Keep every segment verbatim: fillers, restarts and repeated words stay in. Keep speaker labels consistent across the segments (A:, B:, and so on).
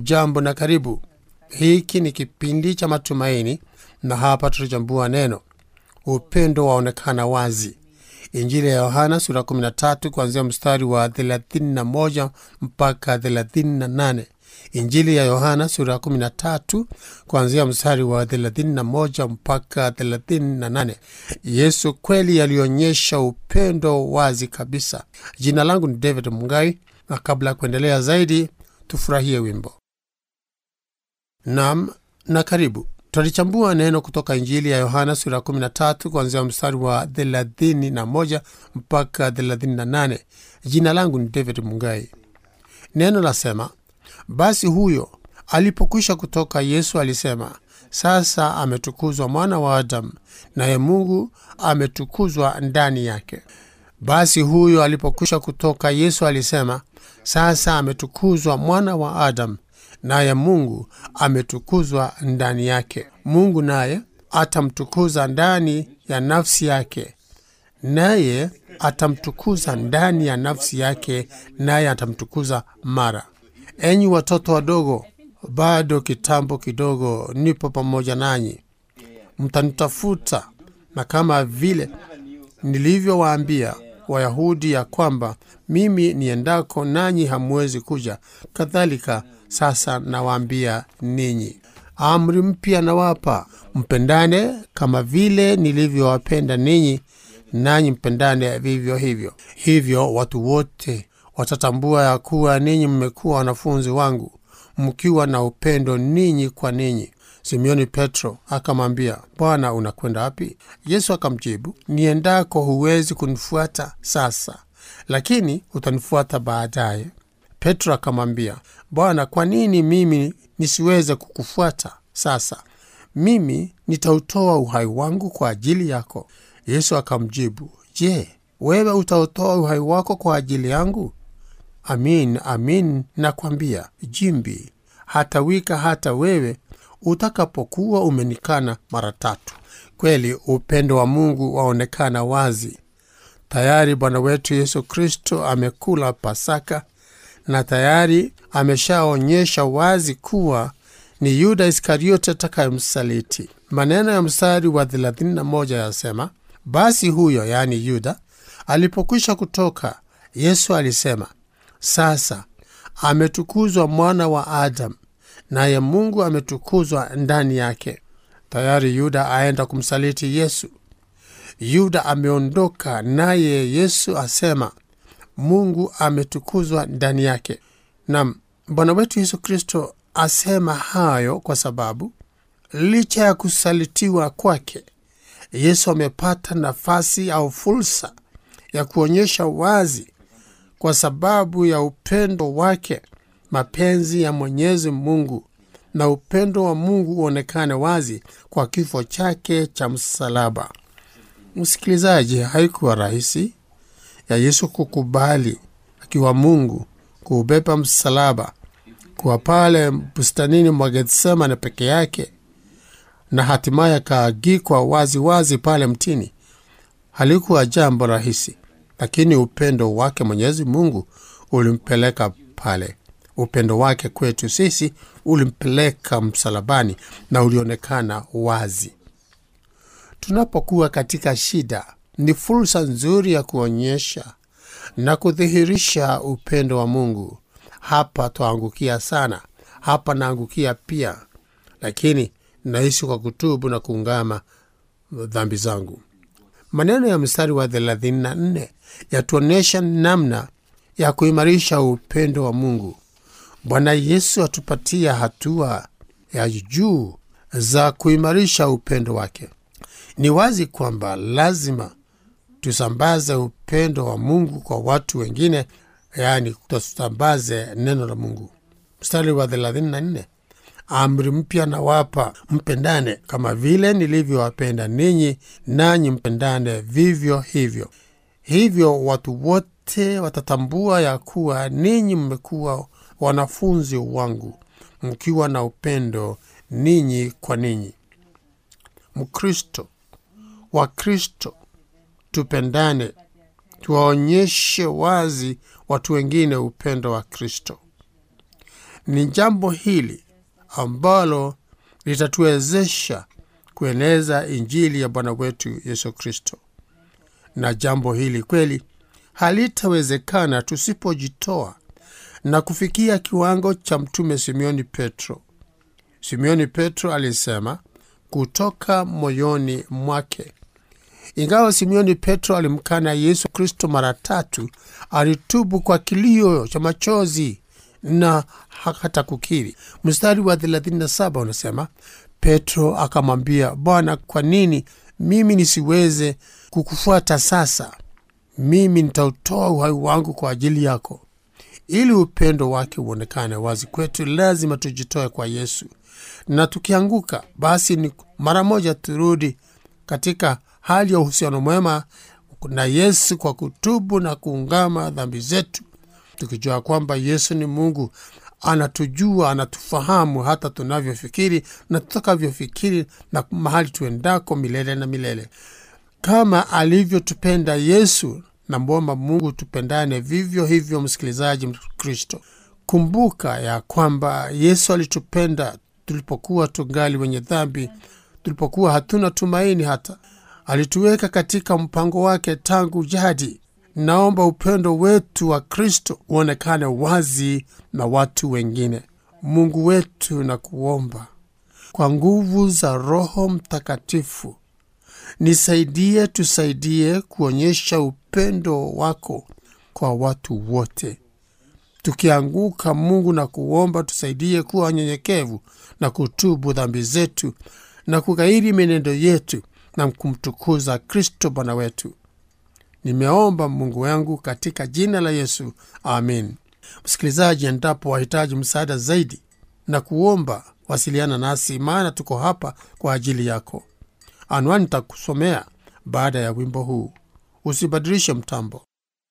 A: Hujambo na karibu. Hiki ni kipindi cha matumaini na hapa tutachambua neno upendo waonekana wazi. Injili ya Yohana sura kumi na tatu kuanzia mstari wa thelathini na moja mpaka thelathini na nane. Injili ya Yohana sura kumi na tatu kuanzia mstari wa thelathini na moja mpaka thelathini na nane. Yesu kweli alionyesha upendo wazi kabisa. Jina langu ni David Mungai, na kabla kuendelea zaidi tufurahie wimbo. Naam na karibu. Tutachambua neno kutoka Injili ya Yohana sura kumi na tatu kuanzia mstari wa thelathini na moja mpaka thelathini na nane. Jina langu ni David Mungai. Neno lasema, basi huyo alipokwisha kutoka, Yesu alisema, sasa ametukuzwa mwana wa Adamu, naye Mungu ametukuzwa ndani yake. Basi huyo alipokwisha kutoka, Yesu alisema, sasa ametukuzwa mwana wa Adamu, naye Mungu ametukuzwa ndani yake. Mungu naye atamtukuza ndani ya nafsi yake, naye atamtukuza ndani ya nafsi yake, naye atamtukuza mara. Enyi watoto wadogo, bado kitambo kidogo nipo pamoja nanyi. Mtanitafuta, na kama vile nilivyowaambia Wayahudi ya kwamba mimi niendako nanyi hamwezi kuja, kadhalika sasa nawaambia ninyi. Amri mpya nawapa, mpendane kama vile nilivyowapenda ninyi, nanyi mpendane vivyo hivyo. Hivyo watu wote watatambua ya kuwa ninyi mmekuwa wanafunzi wangu, mkiwa na upendo ninyi kwa ninyi. Simioni Petro akamwambia, Bwana, unakwenda wapi? Yesu akamjibu, niendako huwezi kunifuata sasa, lakini utanifuata baadaye. Petro akamwambia, Bwana, kwa nini mimi nisiweze kukufuata sasa? Mimi nitautoa uhai wangu kwa ajili yako. Yesu akamjibu, je, wewe utautoa uhai wako kwa ajili yangu? Amin, amin nakwambia, jimbi hatawika hata wewe utakapokuwa umenikana mara tatu. Kweli upendo wa Mungu waonekana wazi. Tayari Bwana wetu Yesu Kristo amekula Pasaka, na tayari ameshaonyesha wazi kuwa ni Yuda Iskariote atakayemsaliti. Maneno ya mstari wa thelathini na moja yasema, basi huyo, yani Yuda, alipokwisha kutoka, Yesu alisema, sasa ametukuzwa mwana wa Adamu, naye Mungu ametukuzwa ndani yake. Tayari Yuda aenda kumsaliti Yesu. Yuda ameondoka, naye Yesu asema Mungu ametukuzwa ndani yake. Na Bwana wetu Yesu Kristo asema hayo kwa sababu licha ya kusalitiwa kwake, Yesu amepata nafasi au fursa ya kuonyesha wazi kwa sababu ya upendo wake mapenzi ya Mwenyezi Mungu, na upendo wa Mungu uonekane wazi kwa kifo chake cha msalaba. Msikilizaji, haikuwa rahisi ya Yesu kukubali akiwa Mungu kubeba msalaba kwa pale bustanini mwa Getsemane peke yake, na hatimaye kaagikwa wazi wazi pale mtini. Halikuwa jambo rahisi, lakini upendo wake Mwenyezi Mungu ulimpeleka pale. Upendo wake kwetu sisi ulimpeleka msalabani na ulionekana wazi. Tunapokuwa katika shida, ni fursa nzuri ya kuonyesha na kudhihirisha upendo wa Mungu. Hapa tuangukia sana, hapa naangukia pia, lakini naishi kwa kutubu na kuungama dhambi zangu. Maneno ya mstari wa thelathini na nne yatuonesha namna ya kuimarisha upendo wa Mungu. Bwana Yesu atupatia hatua ya juu za kuimarisha upendo wake. Ni wazi kwamba lazima tusambaze upendo wa Mungu kwa watu wengine, yani tusambaze neno la Mungu. Mstari wa thelathini na nne, amri mpya nawapa, mpendane kama vile nilivyowapenda ninyi, nanyi mpendane vivyo hivyo. Hivyo watu wote watatambua ya kuwa ninyi mmekuwa wanafunzi wangu, mkiwa na upendo ninyi kwa ninyi. Mkristo wa Kristo, tupendane, tuwaonyeshe wazi watu wengine upendo wa Kristo. Ni jambo hili ambalo litatuwezesha kueneza injili ya Bwana wetu Yesu Kristo. Na jambo hili kweli halitawezekana tusipojitoa na kufikia kiwango cha Mtume Simioni Petro. Simioni Petro alisema kutoka moyoni mwake. Ingawa Simioni Petro alimkana Yesu Kristo mara tatu, alitubu kwa kilio cha machozi na hata kukiri. Mstari wa thelathini na saba unasema, Petro akamwambia, Bwana, kwa nini mimi nisiweze kukufuata sasa? Mimi nitautoa uhai wangu kwa ajili yako. Ili upendo wake uonekane wazi kwetu, lazima tujitoe kwa Yesu. Na tukianguka, basi ni mara moja turudi katika hali ya uhusiano mwema na Yesu kwa kutubu na kuungama dhambi zetu, tukijua kwamba Yesu ni Mungu, anatujua, anatufahamu hata tunavyofikiri na tutakavyofikiri na mahali tuendako milele na milele. Kama alivyotupenda Yesu, na mbomba Mungu tupendane vivyo hivyo. Msikilizaji Mkristo, kumbuka ya kwamba Yesu alitupenda tulipokuwa tungali wenye dhambi, tulipokuwa hatuna tumaini hata. Alituweka katika mpango wake tangu jadi. Naomba upendo wetu wa Kristo uonekane wazi na watu wengine. Mungu wetu, na kuomba kwa nguvu za Roho Mtakatifu, nisaidie, tusaidie kuonyesha upendo wako kwa watu wote. Tukianguka, Mungu, na kuomba tusaidie kuwa wanyenyekevu na kutubu dhambi zetu na kughairi menendo yetu na kumtukuza Kristo Bwana wetu. Nimeomba Mungu wangu katika jina la Yesu. Amen. Msikilizaji, endapo wahitaji msaada zaidi na kuomba, wasiliana nasi, maana tuko hapa kwa ajili yako. Anwani nitakusomea baada ya wimbo huu. Usibadilishe mtambo.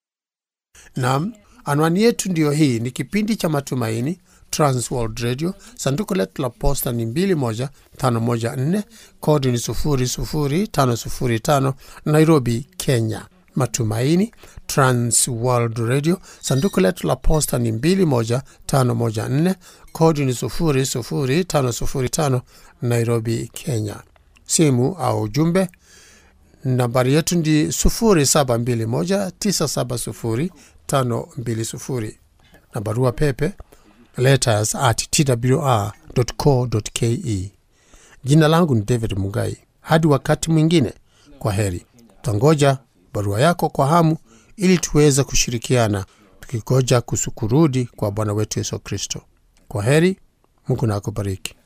A: Naam, anwani yetu ndiyo hii. Ni kipindi cha Matumaini, Trans World Radio. Sanduku letu la posta ni mbili moja tano moja nne, kodi ni sufuri sufuri tano sufuri tano, Nairobi, Kenya. Matumaini, Trans World Radio. Sanduku letu la posta ni mbili moja tano moja nne, kodi ni sufuri sufuri tano sufuri tano, Nairobi, Kenya. Simu au ujumbe, nambari yetu ndi sufuri saba mbili moja tisa saba sufuri tano mbili sufuri. Na barua pepe letters at t w r dot co dot k e. Jina langu ni David Mungai. Hadi wakati mwingine, kwa heri. Tangoja barua yako kwa hamu ili tuweze kushirikiana tukigoja kusukurudi kwa Bwana wetu Yesu Kristo. Kwa heri, Mungu na akubariki.